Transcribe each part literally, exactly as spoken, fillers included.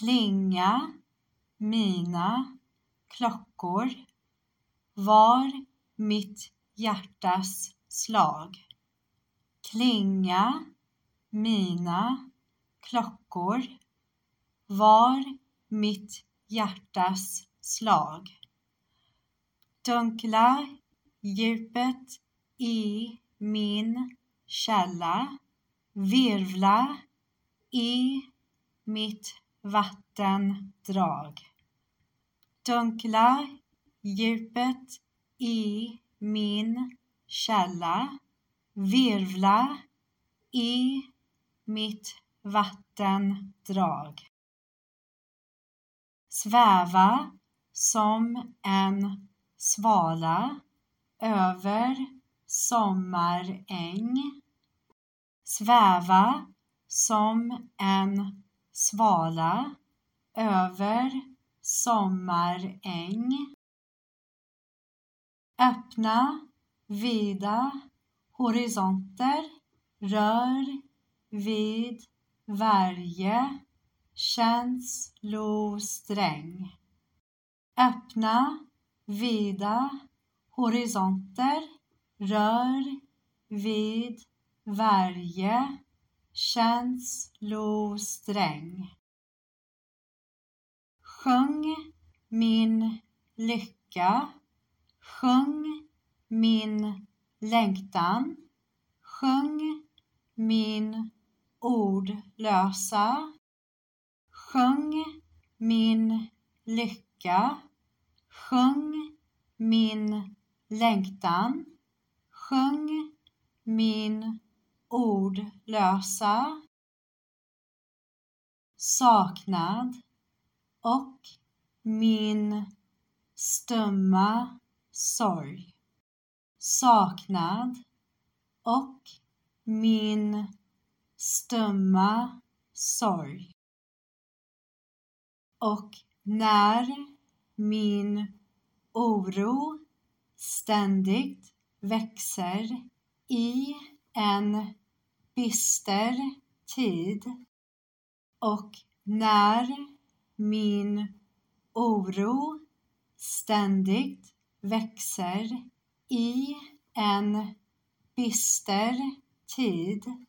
klinga mina klockor var mitt hjärtas slag. Klinga mina klockor var mitt hjärtas slag. Dunkla djupet i min källa, virvla i mitt vattendrag. Dunkla djupet i min källa, virvla i mitt vattendrag. Sväva som en svala över sommaräng. Sväva som en svala över sommaräng. Öppna vida horisonter, rör vid varje känslosträng. Öppna vida horisonter, rör vid varje känslosträng. Sjung min lycka, sjung min längtan, sjung min ordlösa, sjung min lycka, sjung min längtan, sjung min ordlösa. Saknad och min stumma sorg. Saknad och min stumma sorg. Och när min oro ständigt växer i en bister tid, och när min oro ständigt växer i en bister tid,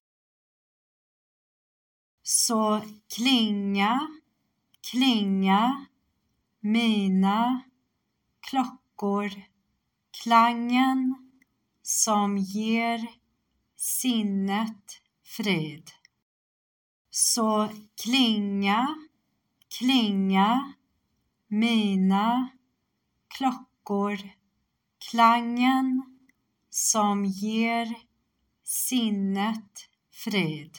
så klinga, klinga mina klockor, klangen som ger sinnet frid. Så klinga, klinga mina klockor, klangen som ger sinnet frid.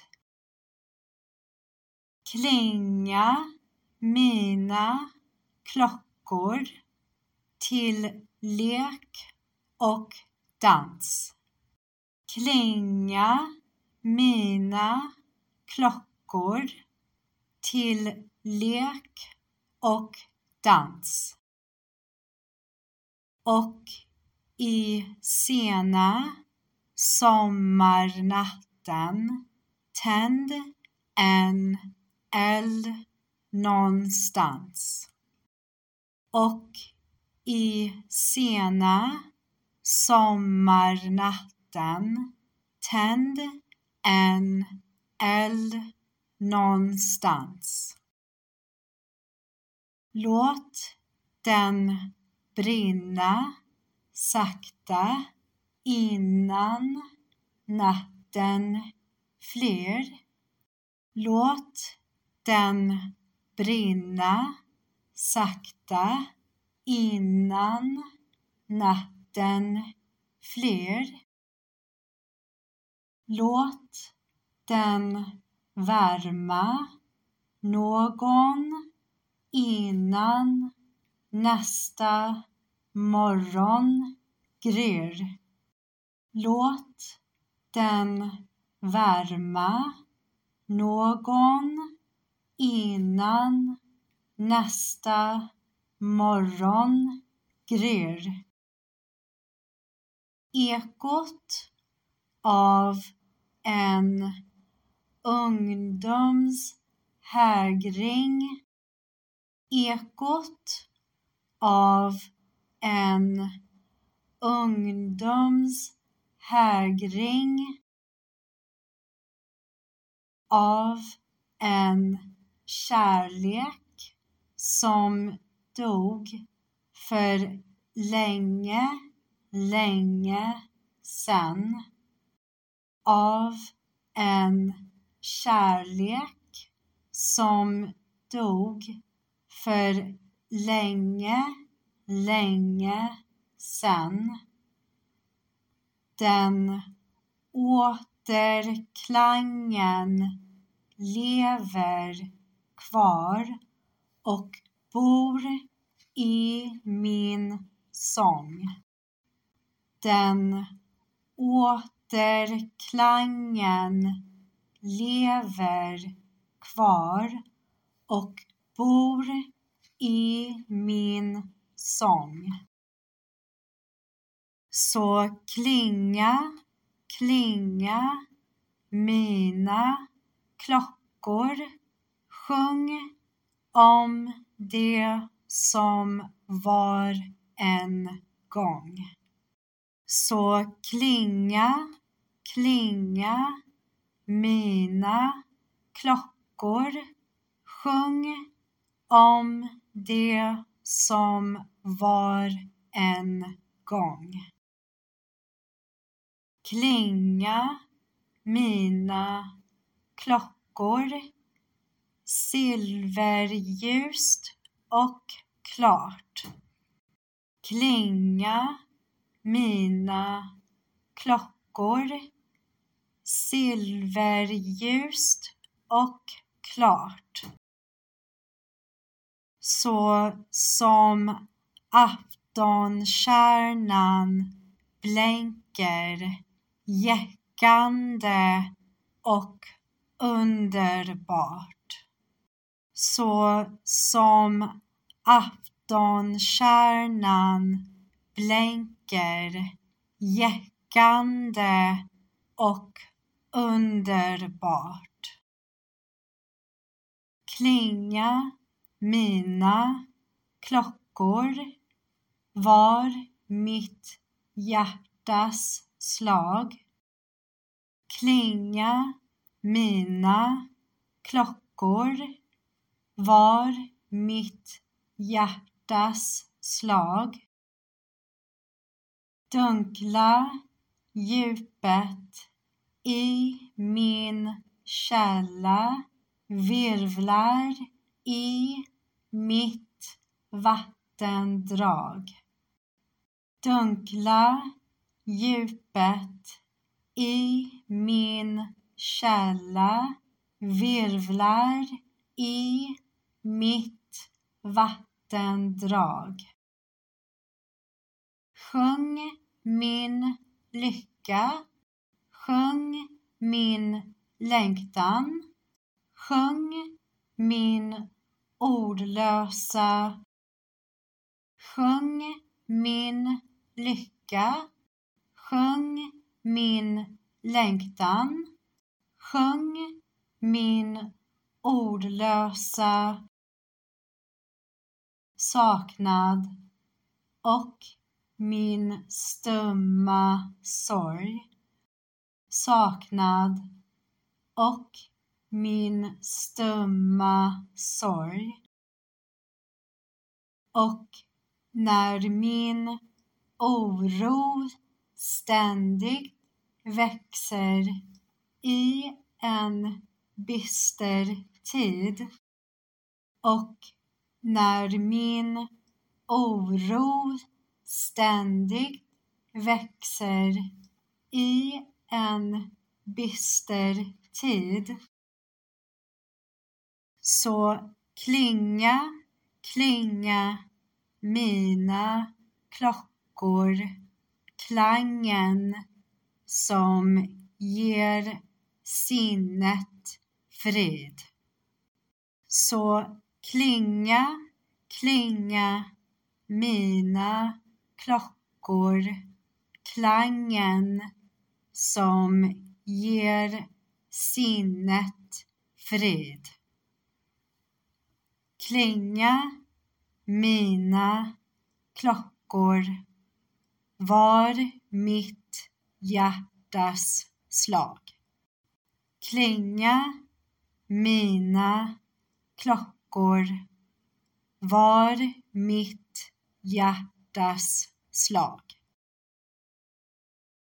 Klinga mina klockor till lek och dans. Klinga mina klockor till lek och dans. Och i sena sommarnatten tänd en eld någonstans. Och i sena sommarnatten tänd en eld någonstans. Låt den brinna sakta innan natten flyr. Låt den brinna sakta innan natten flyr. Låt den värma någon innan nästa morgon gryr. Låt den värma någon innan nästa morgon gryr. Ekot av en ungdoms hägring ekot av en ungdoms hägring, av en kärlek som dog för länge, länge sedan, av en kärlek som dog för länge, länge sedan. Den återklangen lever kvar och bor i min sång. Den återklangen lever kvar och bor i min sång. Så klinga, klinga mina klockor, sjung om det som var en gång. Så klinga, klinga mina klockor, sjung om det som var en gång. Klinga mina klockor, silverljust och klart. Klinga mina klockor, silverljust och klart. Så som aftonstjärnan blänker jäckande och underbart. Så som aftonstjärnan blänker jäckande och underbart. Klinga mina klockor, var mitt hjärtas slag. Klinga mina klockor, var mitt hjärtas slag. Dunkla djupet i min källa virvlar i mitt vattendrag. Dunkla djupet i min källa virvlar i mitt vattendrag. Sjung min lycka, sjung min längtan, sjung min ordlösa, sjung min lycka, sjung min längtan, sjung min ordlösa saknad och min stumma sorg. Saknad och min stumma sorg. Och när min oro ständigt växer i en bister tid, och när min oro ständigt växer i en bister tid, så klinga, klinga mina klockor, klangen som ger sinnet frid. Så klinga, klinga mina klockor, klangen som ger sinnet frid. Klinga, mina klockor var mitt hjärtas slag. Klinga mina klockor var mitt hjärtas slag.